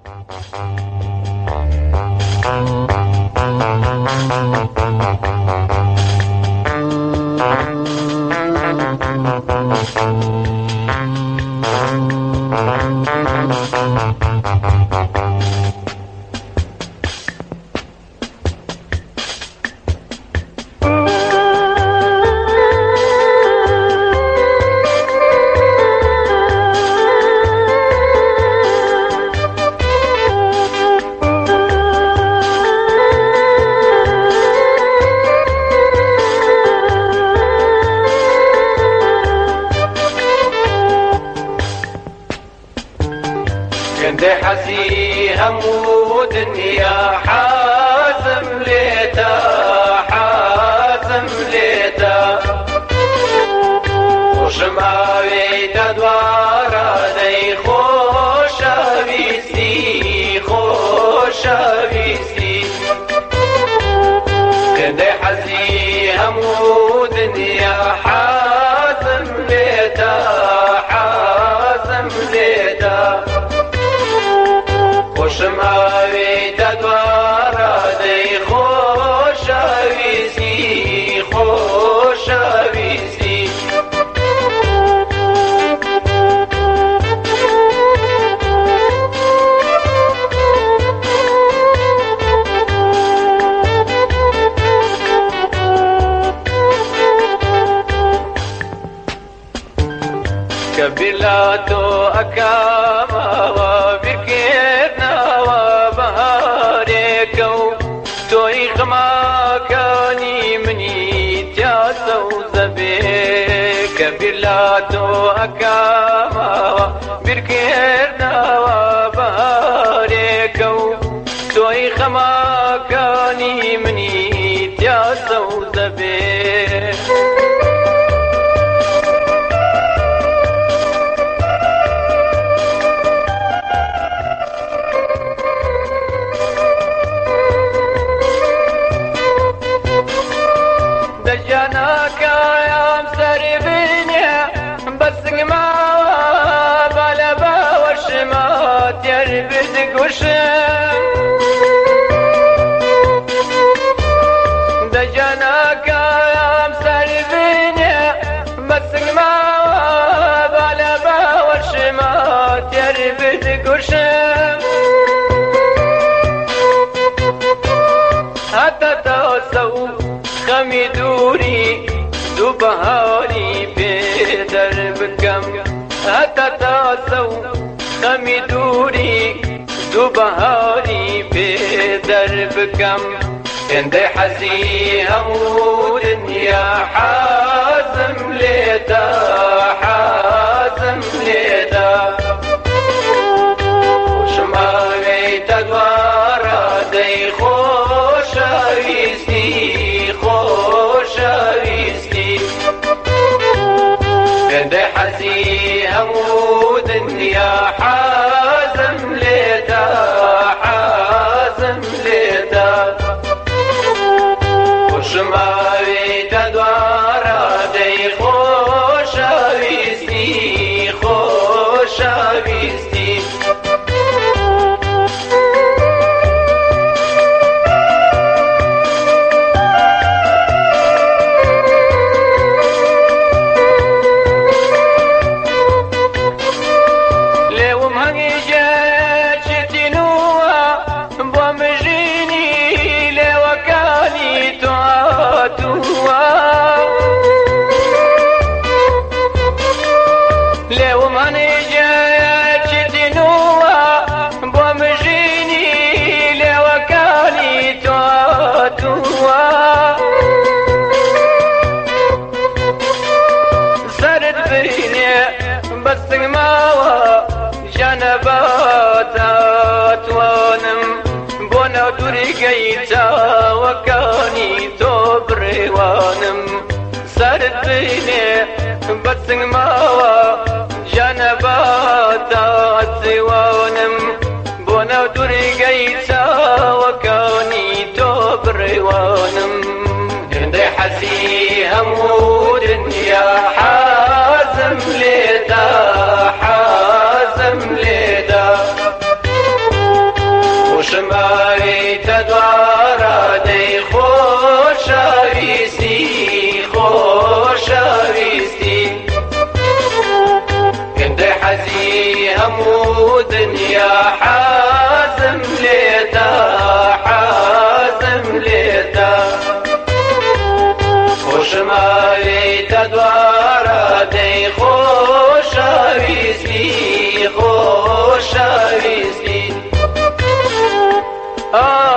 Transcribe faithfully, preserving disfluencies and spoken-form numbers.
كندي حسي همو دنيا حازم ليتا حازم ليتا خوش ماويتا دوارا دي خوش بيسي خوش بيسي كندي حسي همو دنيا حازم ليتا حازم ليتا خوشم آویتا دوارا دی خوش آویزی خوش آویزی كبلاتو أكاما وبركيرنا وبهاريكو توي خما كاني مني تياسو زبي كبلاتو أكاما وبركيرنا وبهاريكو توي خما كاني مني تياسو زبي دجاناك يا مسري بنيا بس ما بلبا وشمات يربد قشم دجاناك يا مسري بنيا بس ما بلبا وشمات يربد قشم حتى توسو خمي دوري دو بهاري بيدر بكم حتى تاسو خمي دوري دو بهاري بيدر بكم اندي حزي همو دنيا حازم ليتا حازم ليتا وشما بيتا دوارا دي خوش عويزي خوش عويزي كندي حزي همو دنيا حازم ليتا حازم ليتا وشما بيتا دوارا دي خوش عويزي خوش عويزي بس ماوا جنباتات وانم بونا دوري قيتا وكاني توبري وانم سرد بيني بس ماوا جنباتات وانم بونا دوري قيتا وكاني توبري وانم دي حسي همو دنيا حازم ليتا حازم ليتا ماوی تدوارا دی خوشاویستی خوشاویستی كنت حزي همو دنيا حازم ليتا حازم ليتا خوش ماوی تدوارا دی خوشاویستی خوشاویستی